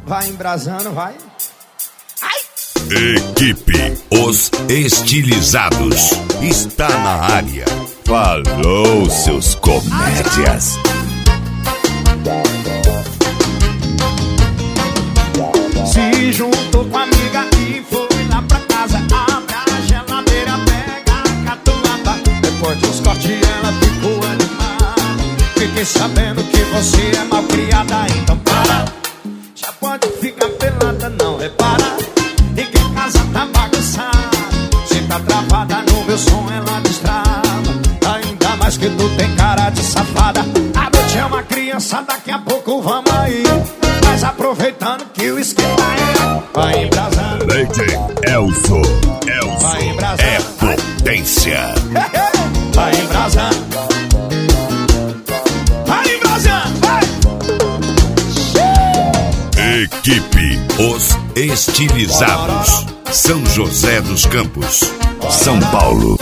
Vai embrasando, vai. Equipe Os Estilizados está na área. Falou, seus comédias. Se juntou com a amiga e foi lá pra casa. Abre a geladeira, pega a catuaba. Depois de uns cortes ela ficou animada. Fiquei sabendo que você é malcriada, então para. Já pode ficar pelada, não repara. E que a casa tá bagunçada. Se tá travada no meu som, ela destrava. Ainda mais que tu tem cara de safada. A noite é uma criança, daqui a pouco vamos aí. Mas aproveitando que o esquenta é. Vai embrasando. Leite Elso. Vai embrasando. É potência. Vai embrasando. Vai embrasando, vai. Equipe Os Estilizados. São José dos Campos, São Paulo.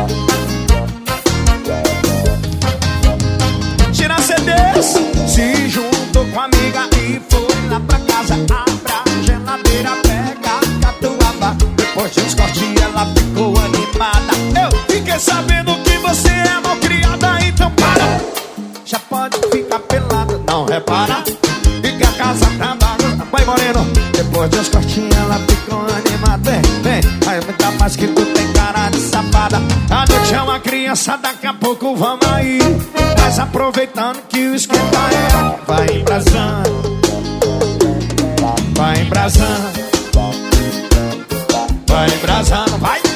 Tira CDs. Se juntou com a amiga e foi lá pra casa. Abre a geladeira, pega a catuaba. Depois de uns cortes ela ficou animada. Eu fiquei sabendo que você é malcriada, então para. Já pode ficar pelada, não repara. E que a casa tá bagunçada. Vai moreno. Depois de uns cortes ela ficou animada. Vem, ainda mais que tu tem cara de safada. A noite é uma criança, daqui a pouco vamos aí. Mas aproveitando que o esquenta é. Vai embrasando. Vai embrasando. Vai embrasando, vai.